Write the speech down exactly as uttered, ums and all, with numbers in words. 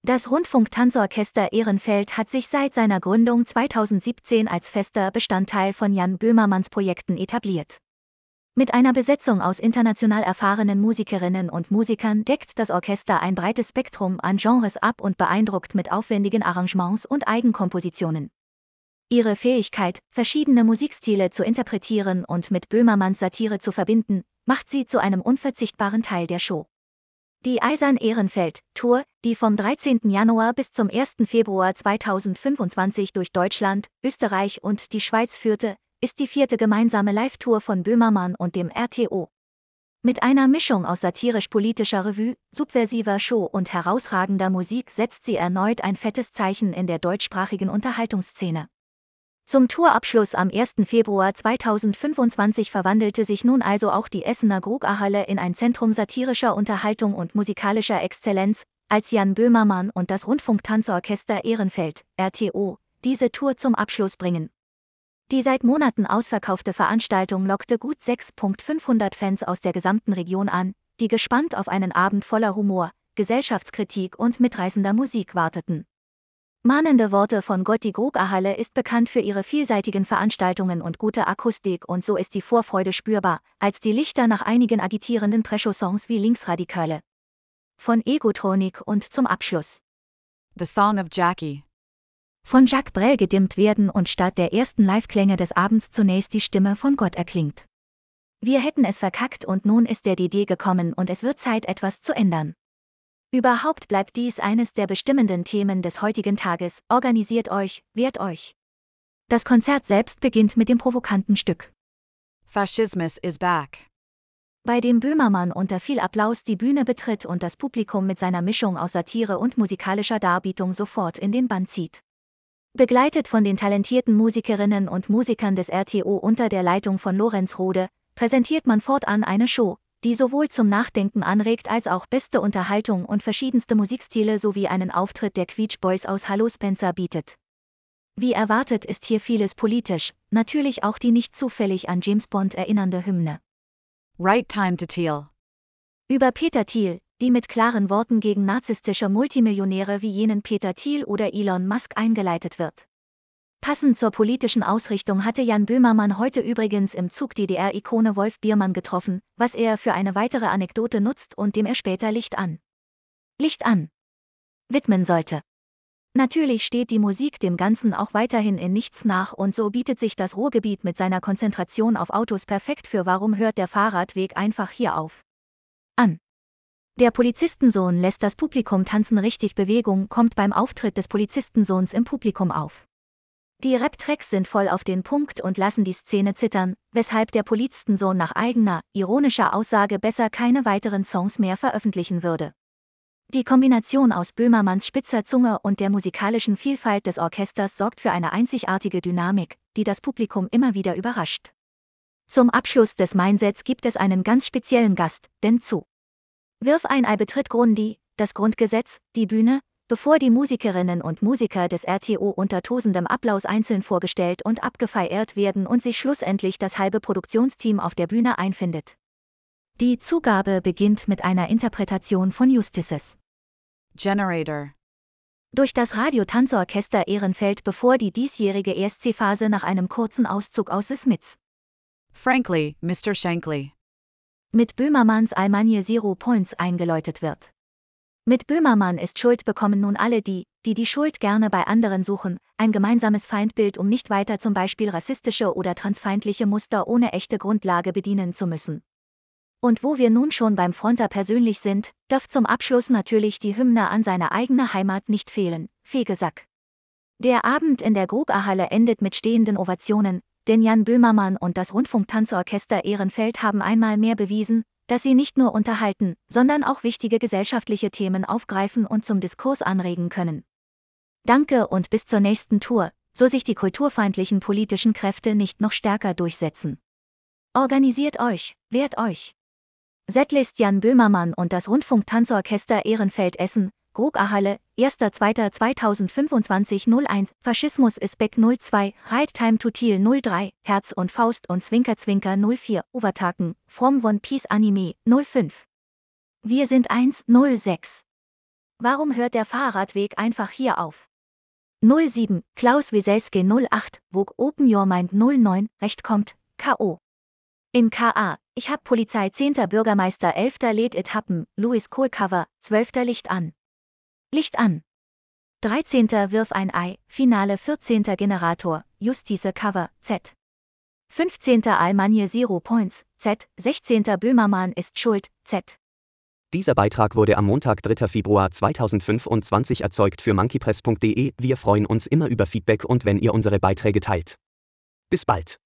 Das Rundfunk-Tanzorchester Ehrenfeld hat sich seit seiner Gründung zweitausendsiebzehn als fester Bestandteil von Jan Böhmermanns Projekten etabliert. Mit einer Besetzung aus international erfahrenen Musikerinnen und Musikern deckt das Orchester ein breites Spektrum an Genres ab und beeindruckt mit aufwendigen Arrangements und Eigenkompositionen. Ihre Fähigkeit, verschiedene Musikstile zu interpretieren und mit Böhmermanns Satire zu verbinden, macht sie zu einem unverzichtbaren Teil der Show. Die Eisern Ehrenfeld Tour, die vom dreizehnten Januar bis zum ersten Februar zweitausendfünfundzwanzig durch Deutschland, Österreich und die Schweiz führte, ist die vierte gemeinsame Live-Tour von Böhmermann und dem R T O. Mit einer Mischung aus satirisch-politischer Revue, subversiver Show und herausragender Musik setzt sie erneut ein fettes Zeichen in der deutschsprachigen Unterhaltungsszene. Zum Tourabschluss am ersten Februar zweitausendfünfundzwanzig verwandelte sich nun also auch die Essener Grugahalle in ein Zentrum satirischer Unterhaltung und musikalischer Exzellenz, als Jan Böhmermann und das Rundfunk-Tanzorchester Ehrenfeld, R T O, diese Tour zum Abschluss bringen. Die seit Monaten ausverkaufte Veranstaltung lockte gut sechstausendfünfhundert Fans aus der gesamten Region an, die gespannt auf einen Abend voller Humor, Gesellschaftskritik und mitreißender Musik warteten. Mahnende Worte von Gott. Die Grugahalle ist bekannt für ihre vielseitigen Veranstaltungen und gute Akustik, und so ist die Vorfreude spürbar, als die Lichter nach einigen agitierenden Prescho-Songs wie Linksradikale von Egotronik und zum Abschluss The Song of Jackie von Jacques Brel gedimmt werden und statt der ersten Live-Klänge des Abends zunächst die Stimme von Gott erklingt. Wir hätten es verkackt und nun ist der D D gekommen und es wird Zeit, etwas zu ändern. Überhaupt bleibt dies eines der bestimmenden Themen des heutigen Tages. Organisiert euch, wehrt euch. Das Konzert selbst beginnt mit dem provokanten Stück Faschismus is back, bei dem Böhmermann unter viel Applaus die Bühne betritt und das Publikum mit seiner Mischung aus Satire und musikalischer Darbietung sofort in den Bann zieht. Begleitet von den talentierten Musikerinnen und Musikern des R T O unter der Leitung von Lorenz Rode, präsentiert man fortan eine Show, die sowohl zum Nachdenken anregt als auch beste Unterhaltung und verschiedenste Musikstile sowie einen Auftritt der Quietsch Boys aus Hallo Spencer bietet. Wie erwartet ist hier vieles politisch, natürlich auch die nicht zufällig an James Bond erinnernde Hymne. Right Time to Thiel. Über Peter Thiel, die mit klaren Worten gegen narzisstische Multimillionäre wie jenen Peter Thiel oder Elon Musk eingeleitet wird. Passend zur politischen Ausrichtung hatte Jan Böhmermann heute übrigens im Zug D D R-Ikone Wolf Biermann getroffen, was er für eine weitere Anekdote nutzt und dem er später Licht an. Licht an. widmen sollte. Natürlich steht die Musik dem Ganzen auch weiterhin in nichts nach und so bietet sich das Ruhrgebiet mit seiner Konzentration auf Autos perfekt für Warum hört der Fahrradweg einfach hier auf an. Der Polizistensohn lässt das Publikum tanzen. Richtig, Bewegung kommt beim Auftritt des Polizistensohns im Publikum auf. Die Rap-Tracks sind voll auf den Punkt und lassen die Szene zittern, weshalb der Polizistensohn nach eigener, ironischer Aussage besser keine weiteren Songs mehr veröffentlichen würde. Die Kombination aus Böhmermanns spitzer Zunge und der musikalischen Vielfalt des Orchesters sorgt für eine einzigartige Dynamik, die das Publikum immer wieder überrascht. Zum Abschluss des Mindsets gibt es einen ganz speziellen Gast, denn zu Wirf ein Ei betritt Grundi, das Grundgesetz, die Bühne, bevor die Musikerinnen und Musiker des R T O unter tosendem Applaus einzeln vorgestellt und abgefeiert werden und sich schlussendlich das halbe Produktionsteam auf der Bühne einfindet. Die Zugabe beginnt mit einer Interpretation von Justices Generator durch das Radio-Tanzorchester Ehrenfeld, bevor die diesjährige E S C-Phase nach einem kurzen Auszug aus The Smiths Frankly, Mister Shankly mit Böhmermanns Almagne Zero Points eingeläutet wird. Mit Böhmermann ist Schuld bekommen nun alle die, die die Schuld gerne bei anderen suchen, ein gemeinsames Feindbild, um nicht weiter zum Beispiel rassistische oder transfeindliche Muster ohne echte Grundlage bedienen zu müssen. Und wo wir nun schon beim Fronter persönlich sind, darf zum Abschluss natürlich die Hymne an seine eigene Heimat nicht fehlen, Fegesack. Der Abend in der Grugahalle endet mit stehenden Ovationen, denn Jan Böhmermann und das Rundfunk-Tanzorchester Ehrenfeld haben einmal mehr bewiesen, dass sie nicht nur unterhalten, sondern auch wichtige gesellschaftliche Themen aufgreifen und zum Diskurs anregen können. Danke und bis zur nächsten Tour, so sich die kulturfeindlichen politischen Kräfte nicht noch stärker durchsetzen. Organisiert euch, wehrt euch. Setlist Jan Böhmermann und das Rundfunk-Tanzorchester Ehrenfeld Essen, Grugahalle, erster zweiter zweitausendfünfundzwanzig null eins, Faschismus ist back null zwei, Right Time to Thiel null drei, Herz und Faust und Zwinker Zwinker null vier, Overtaken, From One Piece Anime null fünf. Wir sind eins null sechs. Warum hört der Fahrradweg einfach hier auf? null sieben, Klaus Wieselski null acht, Vogue Open Your Mind null neun, Recht kommt, K O In K A, ich hab Polizei zehnter Bürgermeister elfter lädt Etappen, Louis Kohlcover, zwölfter Licht an. Licht an. dreizehnter Wirf ein Ei, Finale vierzehnter Generator, Justice Cover, Z. fünfzehnter Almagne Zero Points, Z. sechzehnter Böhmermann ist schuld, Z. Dieser Beitrag wurde am Montag, dritter Februar zweitausendfünfundzwanzig erzeugt für monkeypress punkt de. Wir freuen uns immer über Feedback und wenn ihr unsere Beiträge teilt. Bis bald.